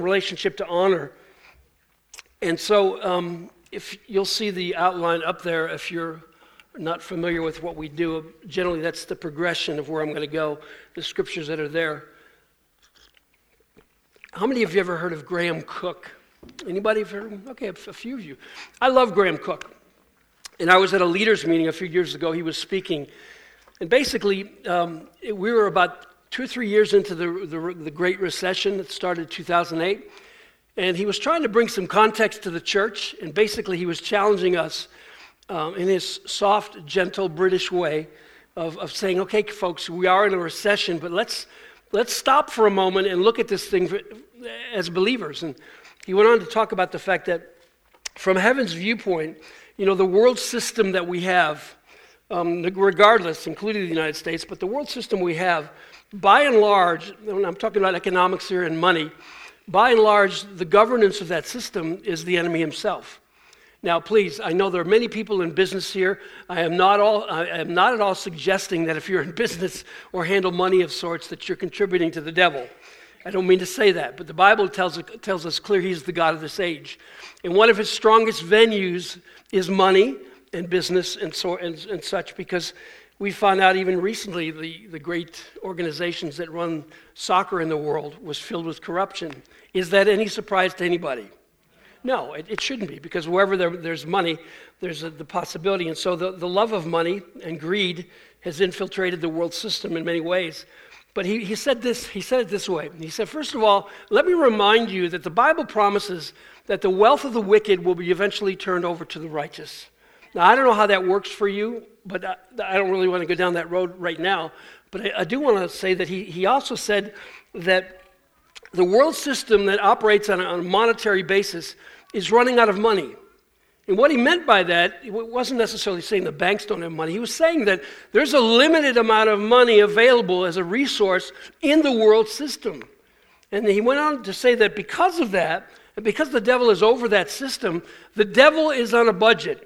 relationship to honor. And so if you'll see the outline up there, if you're not familiar with what we do, generally that's the progression of where I'm going to go, the scriptures that are there. How many of you ever heard of Graham Cook? Anybody have heard of him? Okay, a few of you. I love Graham Cook. And I was at a leaders meeting a few years ago. He was speaking. And basically, we were about 2 or 3 years into the Great Recession that started in 2008. And he was trying to bring some context to the church. And basically, he was challenging us in his soft, gentle British way of saying, okay, folks, we are in a recession, but let's stop for a moment and look at this thing as believers. And he went on to talk about the fact that from heaven's viewpoint, the world system that we have, regardless, including the United States, but the world system we have, by and large, and I'm talking about economics here and money, by and large, the governance of that system is the enemy himself. Now, please, I know there are many people in business here. I am not at all suggesting that if you're in business or handle money of sorts that you're contributing to the devil. I don't mean to say that, but the Bible tells us clear he's the God of this age. And one of his strongest venues is money and business and such, because we found out even recently the great organizations that run soccer in the world was filled with corruption. Is that any surprise to anybody? No, it shouldn't be, because wherever there's money, there's the possibility. And so the love of money and greed has infiltrated the world system in many ways. But he said it this way. He said, first of all, let me remind you that the Bible promises that the wealth of the wicked will be eventually turned over to the righteous. Now, I don't know how that works for you, but I don't really want to go down that road right now. But I do want to say that he also said that the world system that operates on a monetary basis is running out of money. And what he meant by that, it wasn't necessarily saying the banks don't have money. He was saying that there's a limited amount of money available as a resource in the world system. And he went on to say that because of that, and because the devil is over that system, the devil is on a budget,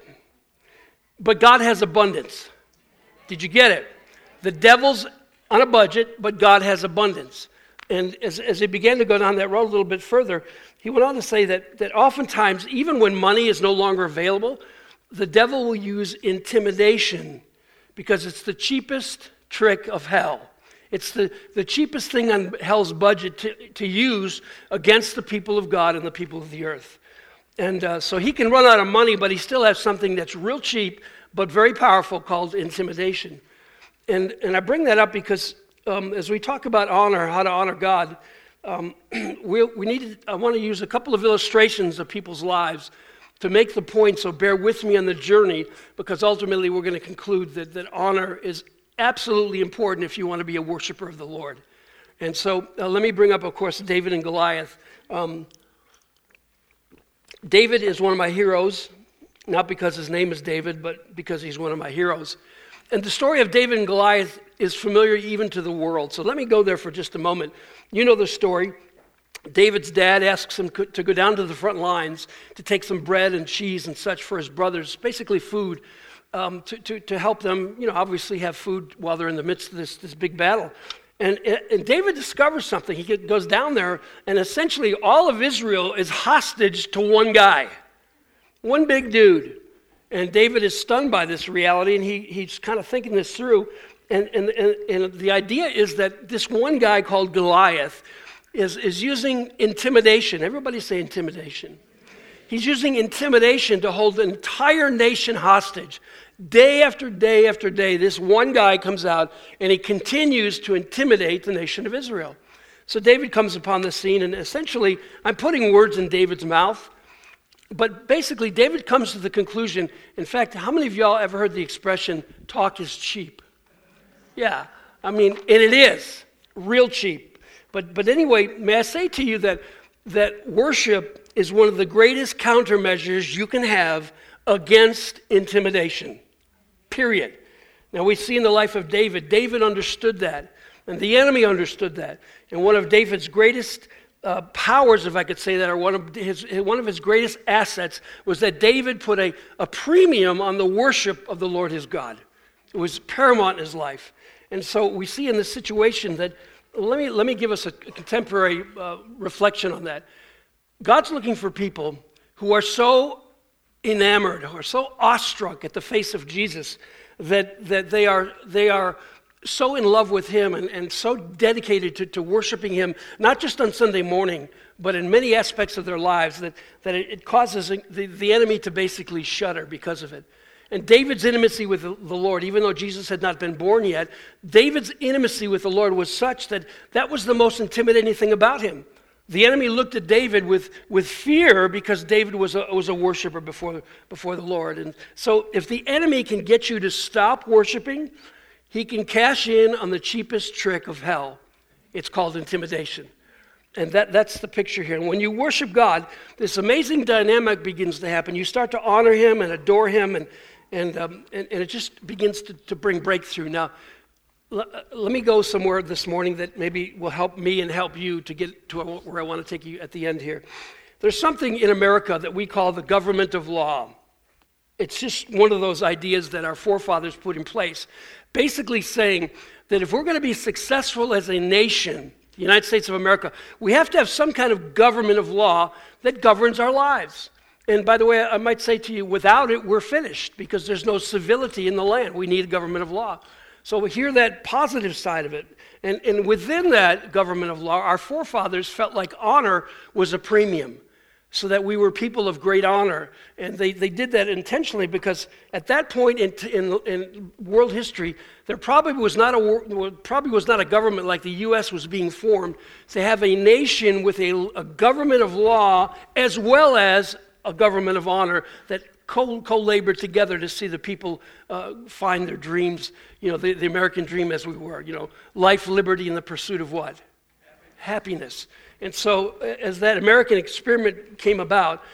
but God has abundance. Did you get it? The devil's on a budget, but God has abundance. And as he began to go down that road a little bit further, he went on to say that oftentimes, even when money is no longer available, the devil will use intimidation, because it's the cheapest trick of hell. It's the cheapest thing on hell's budget to use against the people of God and the people of the earth. And so he can run out of money, but he still has something that's real cheap but very powerful called intimidation. And I bring that up because as we talk about honor, how to honor God, I want to use a couple of illustrations of people's lives to make the point, so bear with me on the journey, because ultimately we're going to conclude that honor is absolutely important if you want to be a worshiper of the Lord. And so let me bring up, of course, David and Goliath. David is one of my heroes, not because his name is David, but because he's one of my heroes. And the story of David and Goliath is familiar even to the world. So let me go there for just a moment. You know the story. David's dad asks him to go down to the front lines to take some bread and cheese and such for his brothers, basically food, to help them, obviously have food while they're in the midst of this big battle. And David discovers something. He goes down there, and essentially all of Israel is hostage to one guy, one big dude. And David is stunned by this reality, and he's kind of thinking this through. And the idea is that this one guy called Goliath is using intimidation. Everybody say intimidation. He's using intimidation to hold the entire nation hostage. Day after day after day, this one guy comes out, and he continues to intimidate the nation of Israel. So David comes upon the scene, and essentially, I'm putting words in David's mouth. But basically, David comes to the conclusion, in fact, how many of y'all ever heard the expression, talk is cheap? Yeah, and it is, real cheap. But anyway, may I say to you that worship is one of the greatest countermeasures you can have against intimidation, period. Now, we see in the life of David understood that, and the enemy understood that. And one of David's greatest powers, if I could say that, or one of his greatest assets was that David put a premium on the worship of the Lord his God. It was paramount in his life. And so we see in this situation that, let me give us a contemporary reflection on that. God's looking for people who are so enamored, who are so awestruck at the face of Jesus that they are so in love with him and so dedicated to worshiping him, not just on Sunday morning, but in many aspects of their lives, that it causes the enemy to basically shudder because of it. And David's intimacy with the Lord, even though Jesus had not been born yet, David's intimacy with the Lord was such that was the most intimidating thing about him. The enemy looked at David with fear because David was a worshiper before the Lord. And so if the enemy can get you to stop worshiping, he can cash in on the cheapest trick of hell. It's called intimidation. And that's the picture here. And when you worship God, this amazing dynamic begins to happen. You start to honor him and adore him, and it just begins to bring breakthrough. Now, let me go somewhere this morning that maybe will help me and help you to get to where I want to take you at the end here. There's something in America that we call the government of law. It's just one of those ideas that our forefathers put in place, basically saying that if we're going to be successful as a nation, the United States of America, we have to have some kind of government of law that governs our lives. And by the way, I might say to you, without it, we're finished because there's no civility in the land. We need a government of law. So we hear that positive side of it. And within that government of law, our forefathers felt like honor was a premium, so that we were people of great honor. And they did that intentionally because at that point in world history, there probably was not a government like the U.S. was being formed to have a nation with a government of law as well as a government of honor that co-labored together to see the people find their dreams, the American dream as we were, life, liberty, and the pursuit of what? Happiness. And so as that American experiment came about,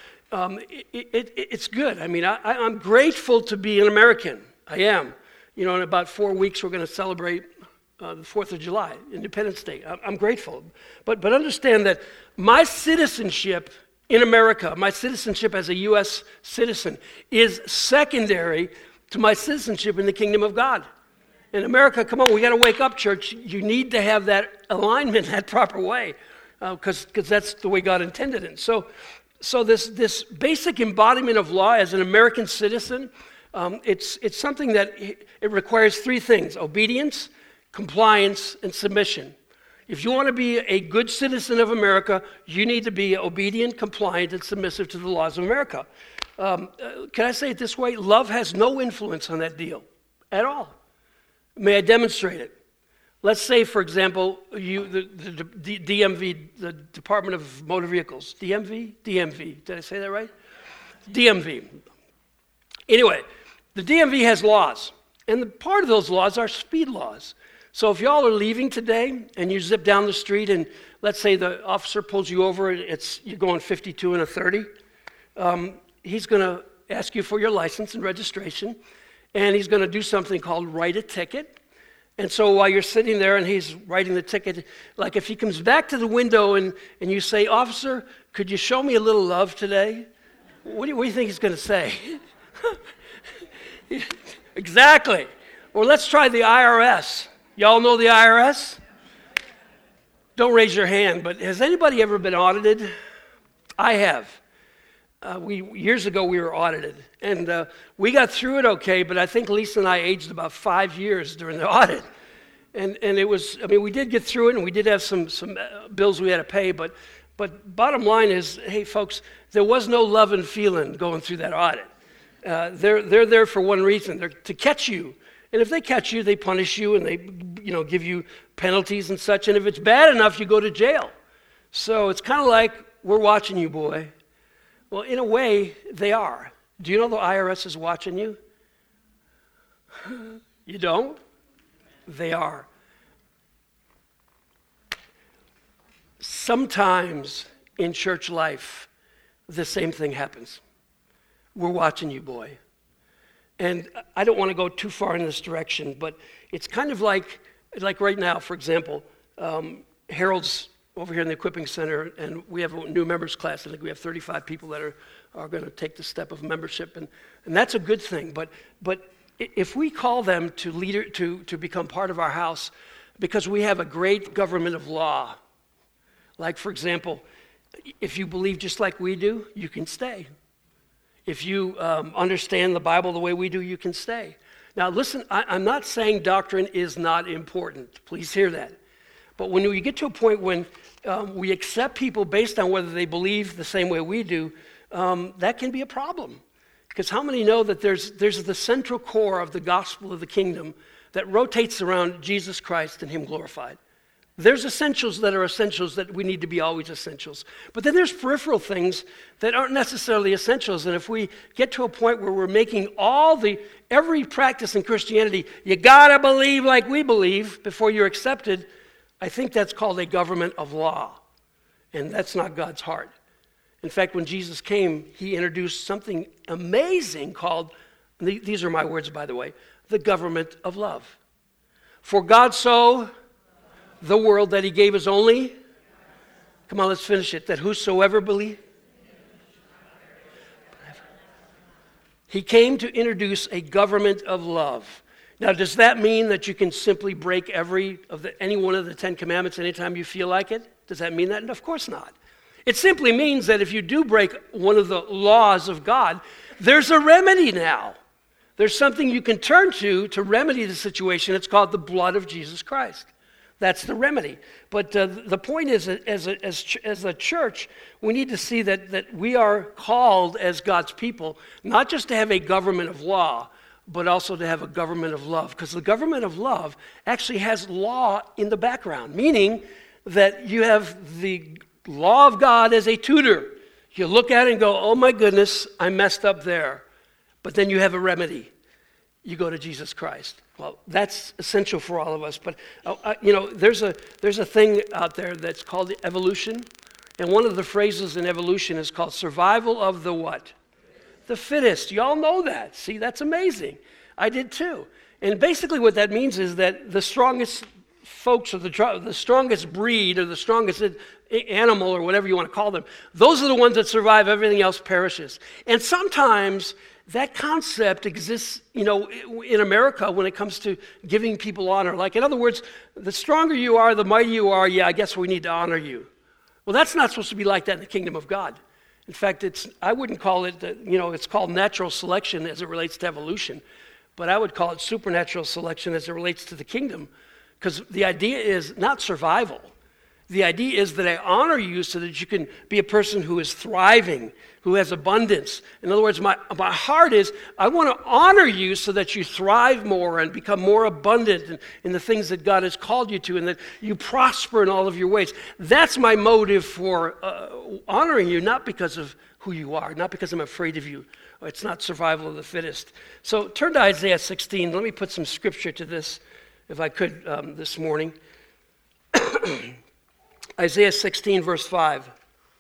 it's good. I mean, I'm grateful to be an American. I am. In about 4 weeks, we're going to celebrate the 4th of July, Independence Day. I'm grateful. But understand that my citizenship in America, my citizenship as a U.S. citizen, is secondary to my citizenship in the kingdom of God. In America, come on, we got to wake up, church. You need to have that alignment that proper way, because that's the way God intended it. So this basic embodiment of law as an American citizen, it's something that it requires three things: obedience, compliance, and submission. If you want to be a good citizen of America, you need to be obedient, compliant, and submissive to the laws of America. Can I say it this way? Love has no influence on that deal at all. May I demonstrate it? Let's say, for example, the DMV, the Department of Motor Vehicles. DMV. Did I say that right? DMV. Anyway, the DMV has laws, and part of those laws are speed laws. So if y'all are leaving today and you zip down the street and let's say the officer pulls you over, you're going 52 and a 30, he's going to ask you for your license and registration, and he's going to do something called write a ticket. And so while you're sitting there and he's writing the ticket, like if he comes back to the window and you say, "Officer, could you show me a little love today?" What do you think he's going to say? Exactly. Or let's try the IRS. Y'all know the IRS? Don't raise your hand, but has anybody ever been audited? I have. Years ago, we were audited, and we got through it okay, but I think Lisa and I aged about 5 years during the audit. And it was, we did get through it, and we did have some bills we had to pay, but bottom line is, hey, folks, there was no love and feeling going through that audit. They're there for one reason. They're to catch you. And if they catch you, they punish you, and they give you penalties and such. And if it's bad enough, you go to jail. So it's kind of like, we're watching you, boy. Well, in a way, they are. Do you know the IRS is watching you? You don't? They are. Sometimes in church life, the same thing happens. We're watching you, boy. And I don't want to go too far in this direction, but it's kind of like right now, for example, Harold's over here in the equipping center, and we have a new members class. I think we have 35 people that are going to take the step of membership, and that's a good thing. But if we call them to become part of our house, because we have a great government of law, like for example, If you believe just like we do, you can stay. If you understand the Bible the way we do, you can stay. Now listen, I'm not saying doctrine is not important. Please hear that. But when we get to a point when we accept people based on whether they believe the same way we do, that can be a problem. Because how many know that there's the central core of the gospel of the kingdom that rotates around Jesus Christ and Him glorified? There's essentials that are essentials that we need to be always essentials. But then there's peripheral things that aren't necessarily essentials. And if we get to a point where we're making every practice in Christianity, you gotta believe like we believe before you're accepted, I think that's called a government of law. And that's not God's heart. In fact, when Jesus came, He introduced something amazing called, these are my words by the way, the government of love. For God so the world that He gave His only, come on, let's finish it, that whosoever believe. He came to introduce a government of love. Now, does that mean that you can simply break any one of the 10 commandments anytime you feel like it? Does that mean that? No, of course not. It simply means that if you do break one of the laws of God, there's a remedy now. There's something you can turn to remedy the situation. It's called the blood of Jesus Christ. That's the remedy. But the point is, as a church, we need to see that we are called as God's people, not just to have a government of law, but also to have a government of love. Because the government of love actually has law in the background, meaning that you have the law of God as a tutor. You look at it and go, oh my goodness, I messed up there. But then you have a remedy. You go to Jesus Christ. Well, that's essential for all of us. But, there's a thing out there that's called evolution. And one of the phrases in evolution is called survival of the what? The fittest. You all know that. See, that's amazing. I did too. And basically what that means is that the strongest folks or the strongest breed or the strongest animal or whatever you want to call them, those are the ones that survive. Everything else perishes. And sometimes that concept exists, in America when it comes to giving people honor. Like, in other words, the stronger you are, the mightier you are, I guess we need to honor you. Well, that's not supposed to be like that in the kingdom of God. In fact, I wouldn't call it, it's called natural selection as it relates to evolution, but I would call it supernatural selection as it relates to the kingdom, because the idea is not survival. The idea is that I honor you so that you can be a person who is thriving, who has abundance. In other words, my heart is, I want to honor you so that you thrive more and become more abundant in the things that God has called you to and that you prosper in all of your ways. That's my motive for honoring you, not because of who you are, not because I'm afraid of you. It's not survival of the fittest. So turn to Isaiah 16. Let me put some scripture to this, if I could, this morning. Isaiah 16, verse 5.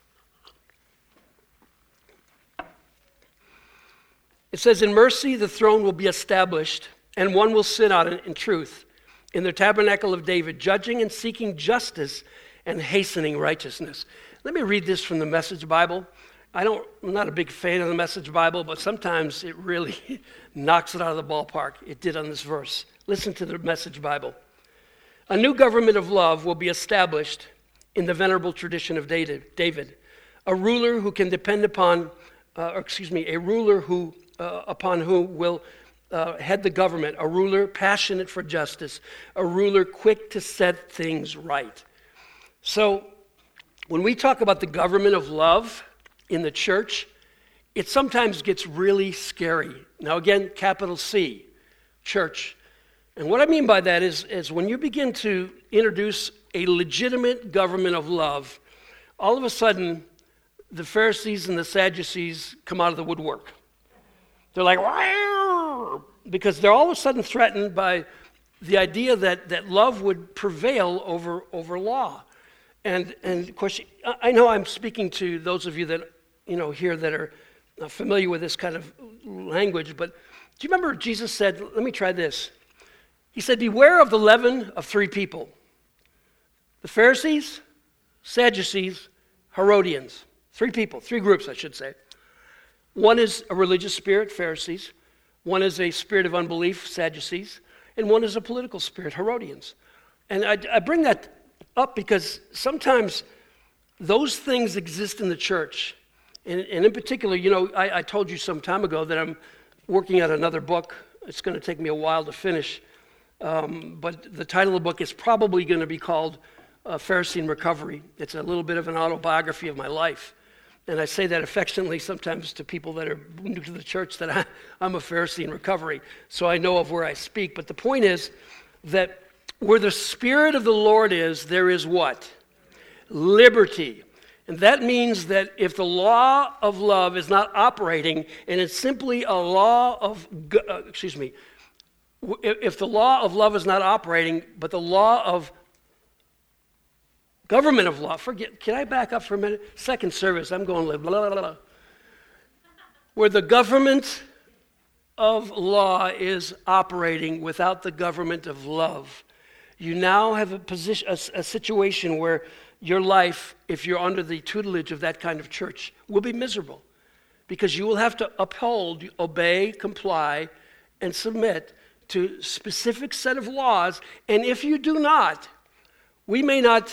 It says, in mercy the throne will be established, and one will sit on it in truth, in the tabernacle of David, judging and seeking justice and hastening righteousness. Let me read this from the Message Bible. I'm not a big fan of the Message Bible, but sometimes it really knocks it out of the ballpark. It did on this verse. Listen to the Message Bible. A new government of love will be established in the venerable tradition of David, a ruler who can depend upon, a ruler who upon whom will head the government, a ruler passionate for justice, a ruler quick to set things right. So when we talk about the government of love in the church, it sometimes gets really scary. Now again, capital C, church. And what I mean by that is when you begin to introduce a legitimate government of love, all of a sudden, the Pharisees and the Sadducees come out of the woodwork. They're like, wow, because they're all of a sudden threatened by the idea that love would prevail over law. And of course, I know I'm speaking to those of you that, here that are familiar with this kind of language, but do you remember Jesus said, let me try this. He said, beware of the leaven of three people. The Pharisees, Sadducees, Herodians. Three people, three groups, I should say. One is a religious spirit, Pharisees. One is a spirit of unbelief, Sadducees. And one is a political spirit, Herodians. And I bring that up because sometimes those things exist in the church. And in particular, you know, I told you some time ago that I'm working on another book. It's going to take me a while to finish. But the title of the book is probably going to be called Pharisee in Recovery. It's a little bit of an autobiography of my life. And I say that affectionately sometimes to people that are new to the church, that I'm a Pharisee in recovery, so I know of where I speak. But the point is that where the Spirit of the Lord is, there is what? Liberty. And that means that if the law of love is not operating, and it's simply a law of, if the law of love is not operating, but the law of government of law, can I back up for a minute? Second service, I'm going blah, blah, blah, blah. Where the government of law is operating without the government of love, you now have a situation where your life, if you're under the tutelage of that kind of church, will be miserable. Because you will have to uphold, obey, comply, and submit to a specific set of laws. And if you do not, we may not,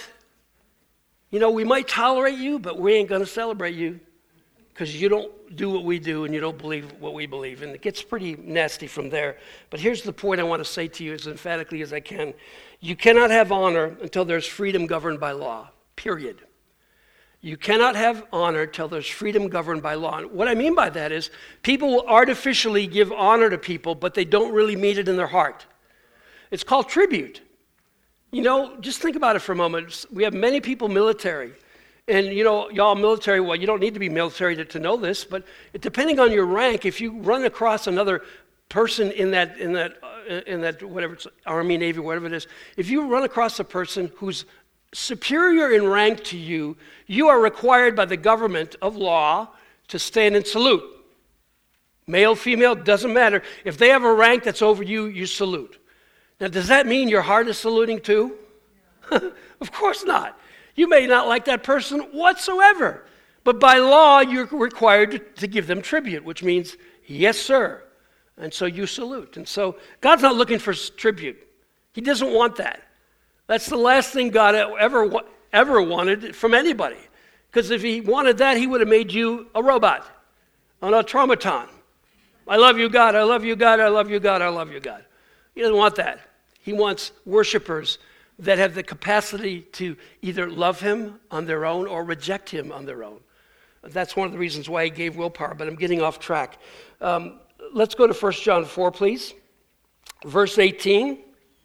we might tolerate you, but we ain't going to celebrate you because you don't do what we do and you don't believe what we believe. And it gets pretty nasty from there. But here's the point I want to say to you as emphatically as I can. You cannot have honor until there's freedom governed by law, period. You cannot have honor until there's freedom governed by law. And what I mean by that is people will artificially give honor to people, but they don't really mean it in their heart. It's called tribute. Just think about it for a moment. We have many people military. And, y'all military, well, you don't need to be military to know this, but depending on your rank, if you run across another person in that whatever it's Army, Navy, whatever it is, if you run across a person who's superior in rank to you, you are required by the government of law to stand and salute. Male, female, doesn't matter. If they have a rank that's over you, you salute. Now, does that mean your heart is saluting too? Of course not. You may not like that person whatsoever. But by law, you're required to give them tribute, which means, yes, sir. And so you salute. And so God's not looking for tribute. He doesn't want that. That's the last thing God ever wanted from anybody. Because if he wanted that, he would have made you a robot, an automaton. I love you, God. I love you, God. I love you, God. I love you, God. He doesn't want that. He wants worshipers that have the capacity to either love him on their own or reject him on their own. That's one of the reasons why he gave willpower, but I'm getting off track. Let's go to 1 John 4, please. Verse 18.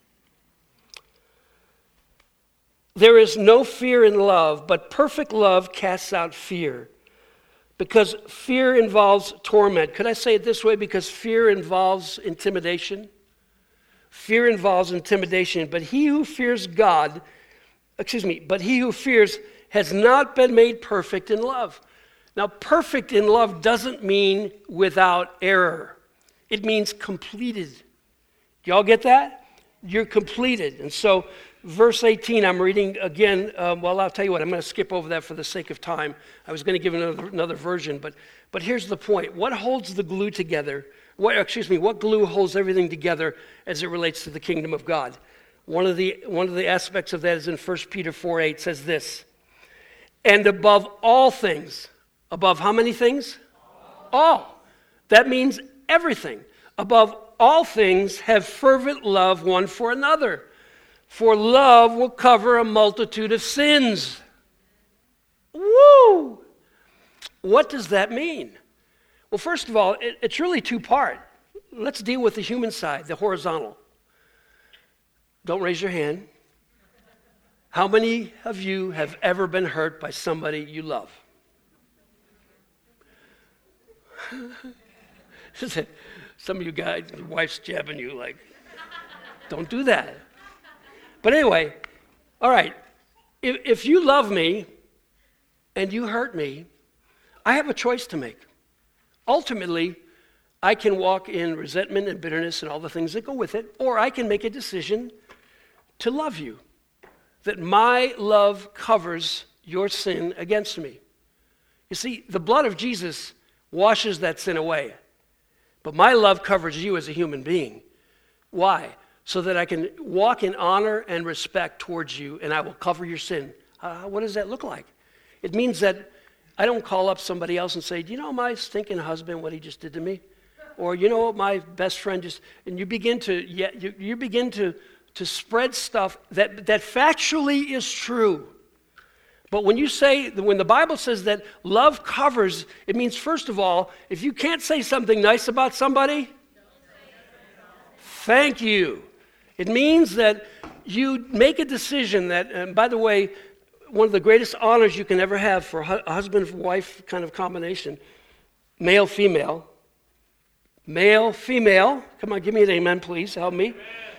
There is no fear in love, but perfect love casts out fear. Because fear involves torment. Could I say it this way? Because fear involves intimidation. Fear involves intimidation, but he who fears has not been made perfect in love. Now, perfect in love doesn't mean without error. It means completed. Do y'all get that? You're completed. And so, verse 18, I'm reading again. I'll tell you what, I'm going to skip over that for the sake of time. I was going to give another version, but here's the point. What holds the glue together? What glue holds everything together as it relates to the kingdom of God? One of the aspects of that is in 1 Peter 4:8 says this. And above all things, above how many things? All. That means everything. Above all things, have fervent love one for another. For love will cover a multitude of sins. Woo! What does that mean? Well, first of all, it's really two-part. Let's deal with the human side, the horizontal. Don't raise your hand. How many of you have ever been hurt by somebody you love? Some of you guys, your wife's jabbing you like, don't do that. But anyway, all right, if you love me and you hurt me, I have a choice to make. Ultimately, I can walk in resentment and bitterness and all the things that go with it, or I can make a decision to love you, that my love covers your sin against me. You see, the blood of Jesus washes that sin away, but my love covers you as a human being. Why? So that I can walk in honor and respect towards you, and I will cover your sin. What does that look like? It means that I don't call up somebody else and say, do you know my stinking husband, what he just did to me? Or you know what my best friend just, and you begin to spread stuff that factually is true. But when the Bible says that love covers, it means, first of all, if you can't say something nice about somebody, thank you. It means that you make a decision that, and by the way, one of the greatest honors you can ever have for a husband-wife kind of combination, male-female. Male-female. Come on, give me an amen, please. Help me.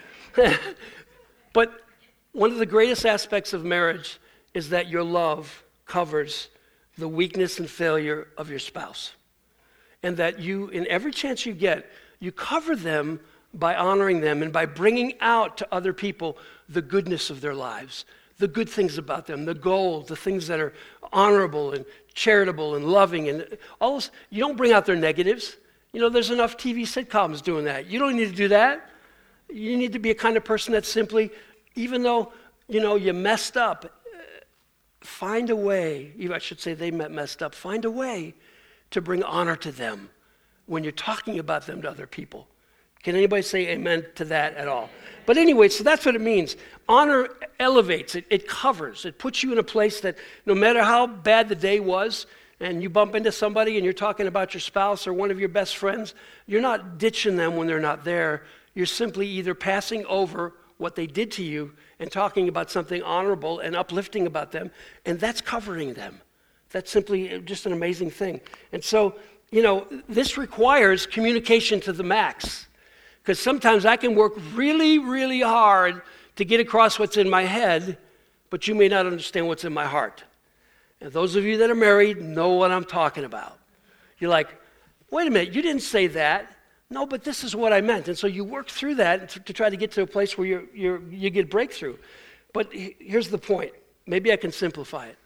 But one of the greatest aspects of marriage is that your love covers the weakness and failure of your spouse. And that you, in every chance you get, you cover them by honoring them and by bringing out to other people the goodness of their lives, the good things about them, the gold, the things that are honorable and charitable and loving. And all this, you don't bring out their negatives. You know, there's enough TV sitcoms doing that. You don't need to do that. You need to be a kind of person that simply, even though, you messed up, find a way, I should say they messed up, find a way to bring honor to them when you're talking about them to other people. Can anybody say amen to that at all? But anyway, so that's what it means. Honor elevates, it covers, it puts you in a place that no matter how bad the day was, and you bump into somebody and you're talking about your spouse or one of your best friends, you're not ditching them when they're not there. You're simply either passing over what they did to you and talking about something honorable and uplifting about them, and that's covering them. That's simply just an amazing thing. And so, this requires communication to the max, because sometimes I can work really, really hard to get across what's in my head, but you may not understand what's in my heart. And those of you that are married know what I'm talking about. You're like, wait a minute, you didn't say that. No, but this is what I meant. And so you work through that to try to get to a place where you get breakthrough. But here's the point. Maybe I can simplify it.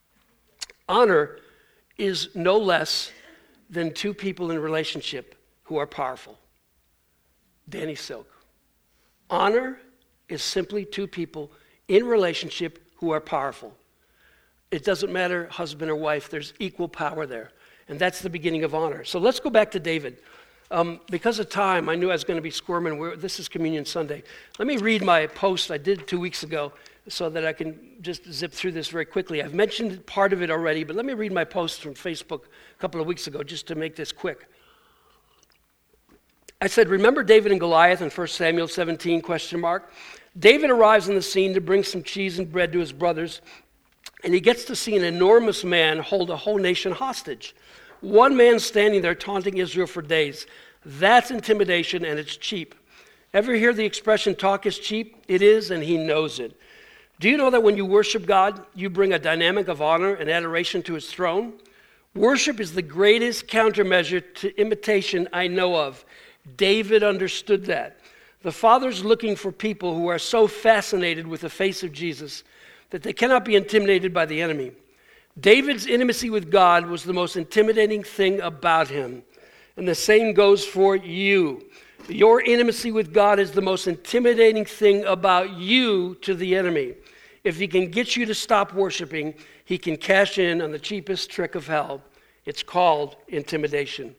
Honor is no less than two people in a relationship who are powerful. Danny Silk. Honor is simply two people in relationship who are powerful. It doesn't matter husband or wife. There's equal power there. And that's the beginning of honor. So let's go back to David. Because of time, I knew I was going to be squirming. This is Communion Sunday. Let me read my post I did 2 weeks ago so that I can just zip through this very quickly. I've mentioned part of it already, but let me read my post from Facebook a couple of weeks ago just to make this quick. I said, remember David and Goliath in 1 Samuel 17, ? David arrives on the scene to bring some cheese and bread to his brothers, and he gets to see an enormous man hold a whole nation hostage. One man standing there taunting Israel for days. That's intimidation, and it's cheap. Ever hear the expression, talk is cheap? It is, and he knows it. Do you know that when you worship God, you bring a dynamic of honor and adoration to his throne? Worship is the greatest countermeasure to imitation I know of. David understood that. The Father's looking for people who are so fascinated with the face of Jesus that they cannot be intimidated by the enemy. David's intimacy with God was the most intimidating thing about him. And the same goes for you. Your intimacy with God is the most intimidating thing about you to the enemy. If he can get you to stop worshiping, he can cash in on the cheapest trick of hell. It's called intimidation.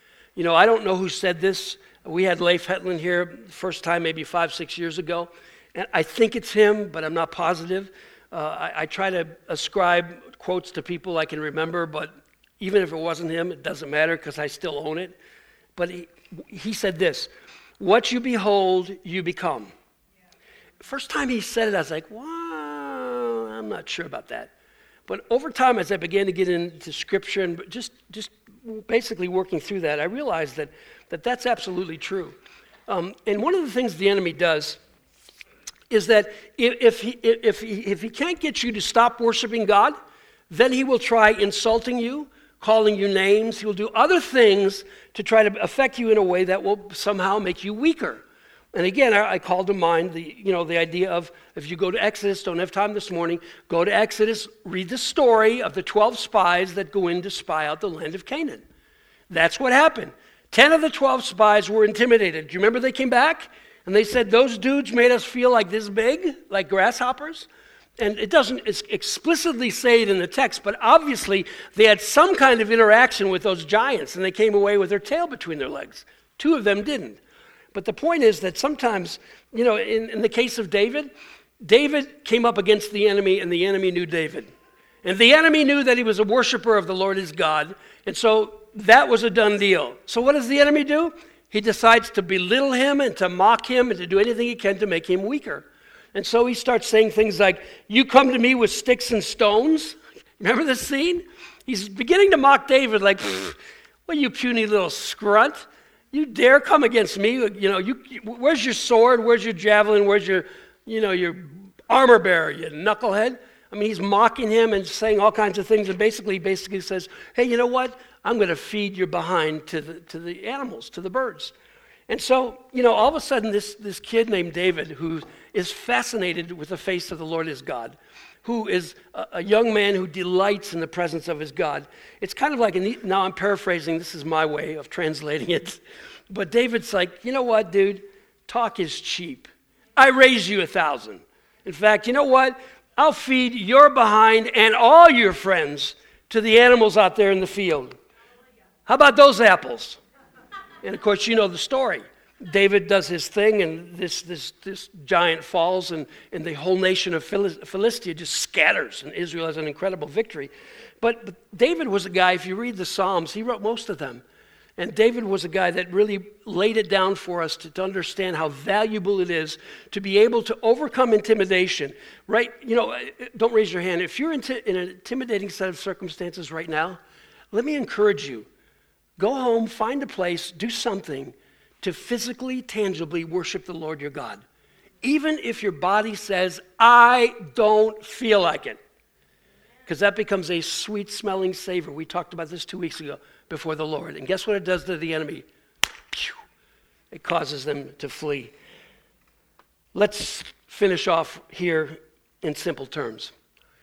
I don't know who said this. We had Leif Hetland here first time maybe 5-6 years ago. And I think it's him, but I'm not positive. I try to ascribe quotes to people I can remember, but even if it wasn't him, it doesn't matter because I still own it. But he said this, what you behold, you become. Yeah. First time he said it, I was like, well, I'm not sure about that. But over time, as I began to get into Scripture and just basically working through that, I realized that that's absolutely true. And one of the things the enemy does is that if he can't get you to stop worshiping God, then he will try insulting you, calling you names. He will do other things to try to affect you in a way that will somehow make you weaker. And again, I call to mind the idea of, if you go to Exodus, don't have time this morning, go to Exodus, read the story of the 12 spies that go in to spy out the land of Canaan. That's what happened. 10 of the 12 spies were intimidated. Do you remember they came back? And they said, those dudes made us feel like this big, like grasshoppers. And it doesn't explicitly say it in the text, but obviously they had some kind of interaction with those giants, and they came away with their tail between their legs. 2 of them didn't. But the point is that sometimes, in the case of David, David came up against the enemy, and the enemy knew David. And the enemy knew that he was a worshiper of the Lord his God, and so that was a done deal. So what does the enemy do? He decides to belittle him and to mock him and to do anything he can to make him weaker. And so he starts saying things like, you come to me with sticks and stones. Remember this scene? He's beginning to mock David like, well, you puny little scrunt. You dare come against me? Where's your sword? Where's your javelin? Where's your armor bearer, you knucklehead? I mean, he's mocking him and saying all kinds of things, and basically says, hey, you know what? I'm going to feed your behind to the animals, to the birds. And so, all of a sudden, this kid named David, who is fascinated with the face of the Lord his God, who is a young man who delights in the presence of his God. It's kind of like, now I'm paraphrasing, this is my way of translating it, but David's like, you know what, dude? Talk is cheap. I raise you 1,000. In fact, you know what? I'll feed your behind and all your friends to the animals out there in the field. How about those apples? And of course, you know the story. David does his thing, and this giant falls, and the whole nation of Philistia just scatters, and Israel has an incredible victory. But David was a guy, if you read the Psalms, he wrote most of them. And David was a guy that really laid it down for us to understand how valuable it is to be able to overcome intimidation. Right? Don't raise your hand. If you're in an intimidating set of circumstances right now, let me encourage you. Go home, find a place, do something to physically, tangibly worship the Lord your God. Even if your body says, I don't feel like it. Because that becomes a sweet-smelling savor. We talked about this 2 weeks ago before the Lord. And guess what it does to the enemy? It causes them to flee. Let's finish off here in simple terms.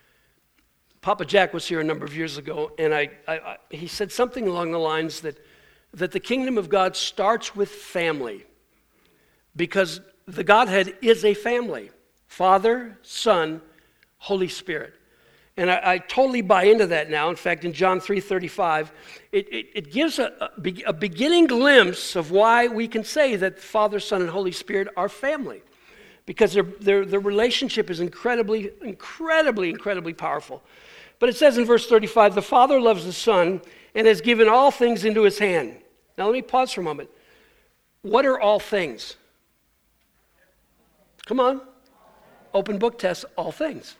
Papa Jack was here a number of years ago, and he said something along the lines that the kingdom of God starts with family, because the Godhead is a family. Father, Son, Holy Spirit. And I totally buy into that now. In fact, in John 3:35, it gives a beginning glimpse of why we can say that Father, Son, and Holy Spirit are family. Because their relationship is incredibly powerful. But it says in verse 35, the Father loves the Son and has given all things into his hand. Now let me pause for a moment. What are all things? Come on. Open book test, all things.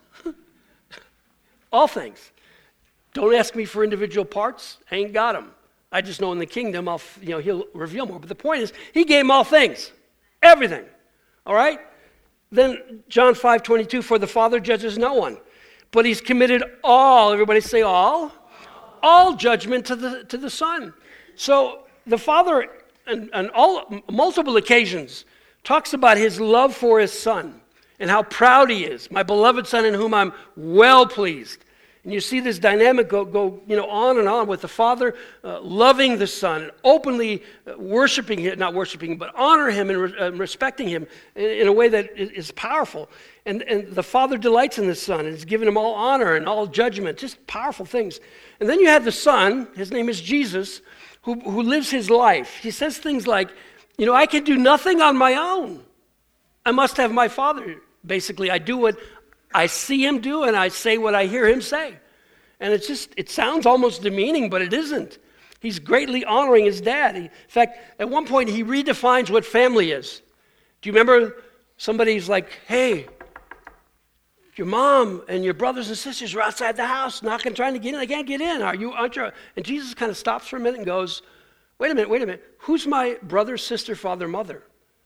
All things. Don't ask me for individual parts. I ain't got them. I just know in the kingdom, he'll reveal more. But the point is, he gave them all things. Everything. All right? Then John 5:22, for the Father judges no one, but he's committed all, everybody say all judgment to the Son. So the Father, on multiple occasions, talks about his love for his Son and how proud he is, my beloved Son in whom I'm well pleased. And you see this dynamic go on and on with the Father loving the Son, openly worshiping him, not worshiping him, but honor him and respecting him in a way that is powerful. And the Father delights in the Son and has given him all honor and all judgment, just powerful things. And then you have the Son, his name is Jesus, who lives his life. He says things like, I can do nothing on my own. I must have my Father. Basically, I do what I see him do, and I say what I hear him say. And it sounds almost demeaning, but it isn't. He's greatly honoring his dad. In fact, at one point, he redefines what family is. Do you remember somebody's like, hey, your mom and your brothers and sisters are outside the house knocking, trying to get in. They can't get in. Aren't you? And Jesus kind of stops for a minute and goes, wait a minute. Who's my brother, sister, father, mother?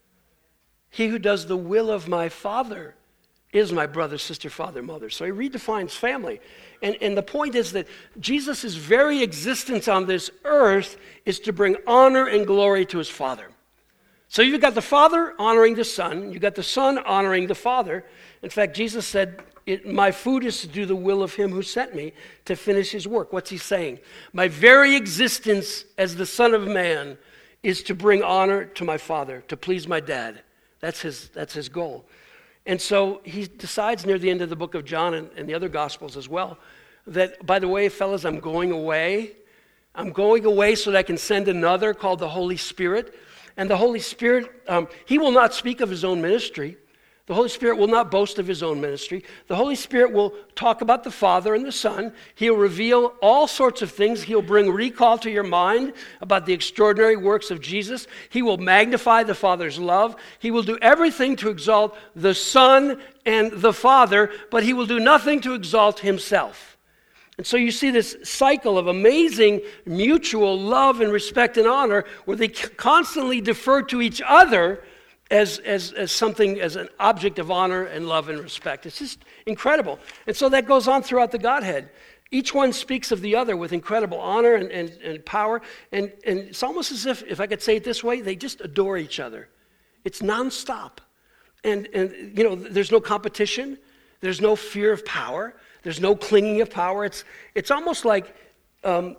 He who does the will of my Father is my brother, sister, father, mother. So he redefines family. And the point is that Jesus' very existence on this earth is to bring honor and glory to his Father. So you've got the Father honoring the Son. You've got the Son honoring the Father. In fact, Jesus said, my food is to do the will of him who sent me to finish his work. What's he saying? My very existence as the Son of Man is to bring honor to my Father, to please my dad. That's his goal. And so he decides near the end of the book of John and the other Gospels as well, that, by the way, fellas, I'm going away. I'm going away so that I can send another called the Holy Spirit. And the Holy Spirit, he will not speak of his own ministry. The Holy Spirit will not boast of his own ministry. The Holy Spirit will talk about the Father and the Son. He'll reveal all sorts of things. He'll bring recall to your mind about the extraordinary works of Jesus. He will magnify the Father's love. He will do everything to exalt the Son and the Father, but he will do nothing to exalt himself. And so you see this cycle of amazing mutual love and respect and honor where they constantly defer to each other as something, as an object of honor and love and respect. It's just incredible. And so that goes on throughout the Godhead. Each one speaks of the other with incredible honor and power. And it's almost as if I could say it this way, they just adore each other. It's nonstop. And there's no competition. There's no fear of power. There's no clinging of power. It's almost like let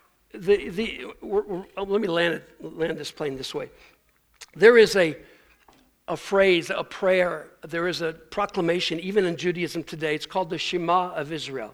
me land this plane this way. There is a phrase, a prayer, there is a proclamation, even in Judaism today. It's called the Shema of Israel.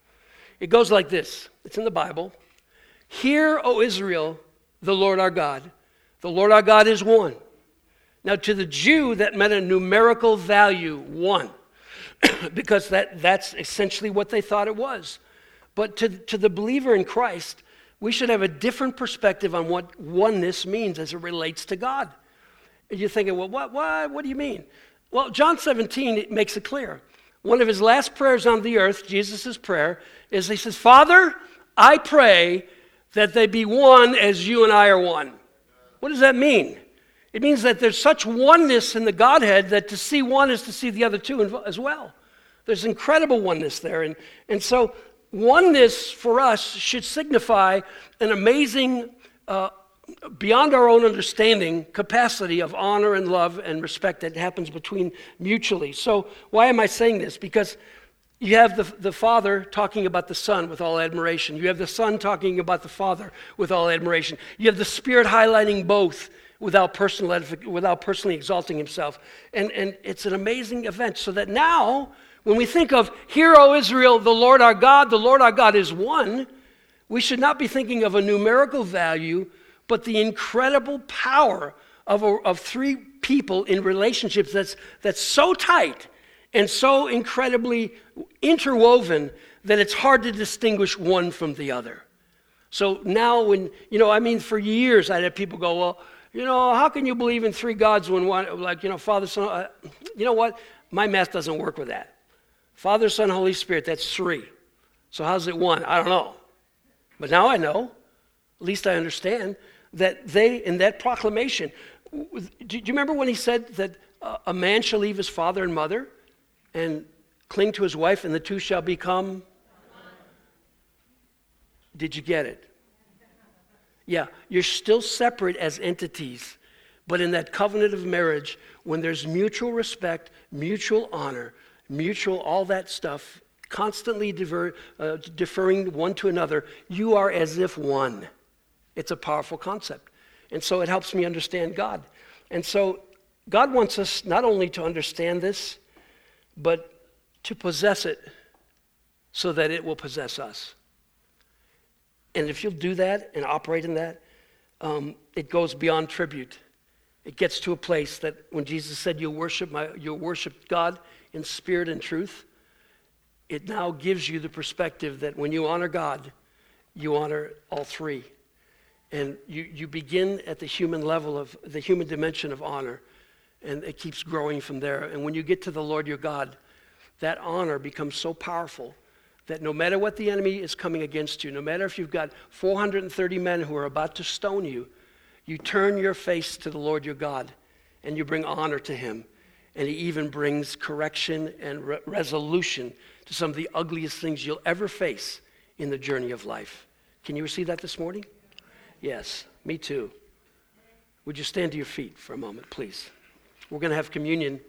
It goes like this. It's in the Bible. Hear, O Israel, the Lord our God. The Lord our God is one. Now, to the Jew, that meant a numerical value, one, because that's essentially what they thought it was. But to the believer in Christ, we should have a different perspective on what oneness means as it relates to God. You're thinking, well, what do you mean? Well, John 17 it makes it clear. One of his last prayers on the earth, Jesus' prayer, is he says, Father, I pray that they be one as you and I are one. What does that mean? It means that there's such oneness in the Godhead that to see one is to see the other two as well. There's incredible oneness there. And so oneness for us should signify an amazing beyond our own understanding, capacity of honor and love and respect that happens between mutually. So why am I saying this? Because you have the Father talking about the Son with all admiration. You have the Son talking about the Father with all admiration. You have the Spirit highlighting both without personally exalting himself. And it's an amazing event. So that now, when we think of, Hear, O Israel, the Lord our God is one, we should not be thinking of a numerical value, but the incredible power of three people in relationships that's so tight and so incredibly interwoven that it's hard to distinguish one from the other. So now for years I'd have people go, well, how can you believe in three gods when one, Father, Son, you know what? My math doesn't work with that. Father, Son, Holy Spirit, that's three. So how's it one? I don't know. But now I know, at least I understand, that they, in that proclamation, do you remember when he said that a man shall leave his father and mother and cling to his wife and the two shall become? Did you get it? Yeah, you're still separate as entities, but in that covenant of marriage, when there's mutual respect, mutual honor, mutual all that stuff, constantly deferring one to another, you are as if one. It's a powerful concept. And so it helps me understand God. And so God wants us not only to understand this, but to possess it so that it will possess us. And if you'll do that and operate in that, it goes beyond tribute. It gets to a place that when Jesus said you'll worship God in spirit and truth, it now gives you the perspective that when you honor God, you honor all three. And you begin at the human level of the human dimension of honor, and it keeps growing from there. And when you get to the Lord your God, that honor becomes so powerful that no matter what the enemy is coming against you, no matter if you've got 430 men who are about to stone you, you turn your face to the Lord your God, and you bring honor to him. And he even brings correction and resolution to some of the ugliest things you'll ever face in the journey of life. Can you receive that this morning? Yes, me too. Would you stand to your feet for a moment, please? We're going to have communion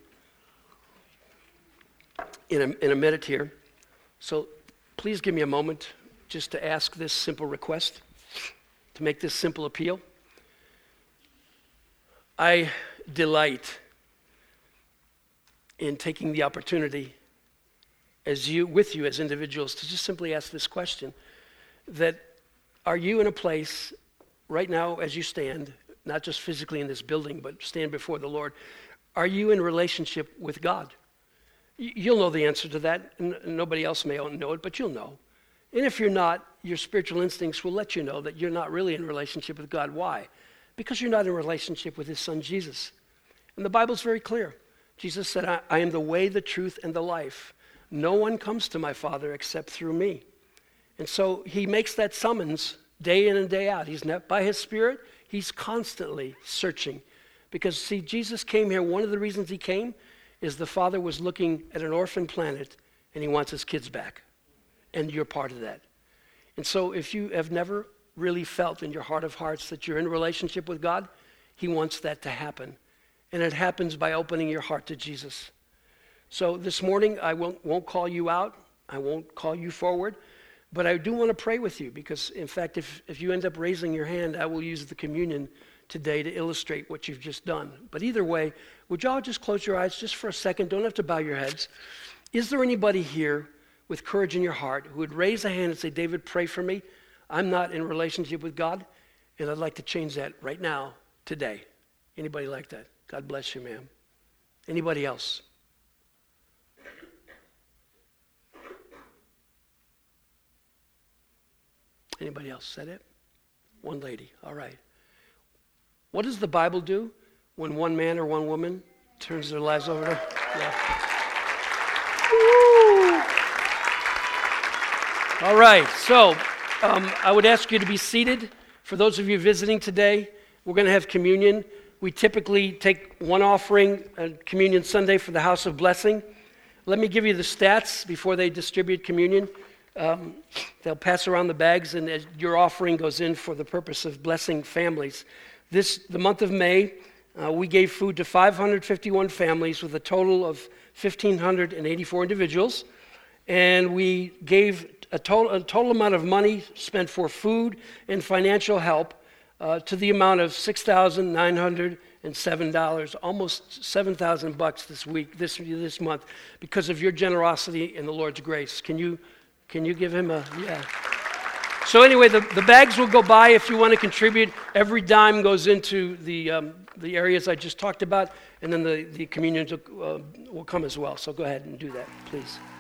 in a minute here. So please give me a moment just to ask this simple request, to make this simple appeal. I delight in taking the opportunity with you as individuals to just simply ask this question, that are you in a place right now as you stand, not just physically in this building, but stand before the Lord, are you in relationship with God? You'll know the answer to that. Nobody else may know it, but you'll know. And if you're not, your spiritual instincts will let you know that you're not really in relationship with God. Why? Because you're not in relationship with his son Jesus. And the Bible's very clear. Jesus said, I am the way, the truth, and the life. No one comes to my Father except through me. And so he makes that summons day in and day out. He's not, by his Spirit, he's constantly searching. Because, see, Jesus came here. One of the reasons he came is the Father was looking at an orphan planet, and he wants his kids back. And you're part of that. And so if you have never really felt in your heart of hearts that you're in a relationship with God, he wants that to happen. And it happens by opening your heart to Jesus. So this morning, I won't call you out. I won't call you forward. But I do want to pray with you because, in fact, if you end up raising your hand, I will use the communion today to illustrate what you've just done. But either way, would y'all just close your eyes just for a second? Don't have to bow your heads. Is there anybody here with courage in your heart who would raise a hand and say, David, pray for me? I'm not in relationship with God, and I'd like to change that right now, today. Anybody like that? God bless you, ma'am. Anybody else? Anybody else? Is that it? One lady. All right. What does the Bible do when one man or one woman turns their lives over to? Yeah. Woo! All right. So I would ask you to be seated. For those of you visiting today, we're going to have communion. We typically take one offering, Communion Sunday, for the House of Blessing. Let me give you the stats before they distribute communion. They'll pass around the bags, and as your offering goes in for the purpose of blessing families. The month of May, we gave food to 551 families with a total of 1,584 individuals, and we gave a total amount of money spent for food and financial help to the amount of $6,907, almost $7,000 this month, because of your generosity and the Lord's grace. Can you give him a, yeah. So anyway, the bags will go by if you want to contribute. Every dime goes into the areas I just talked about, and then the communions will come as well. So go ahead and do that, please.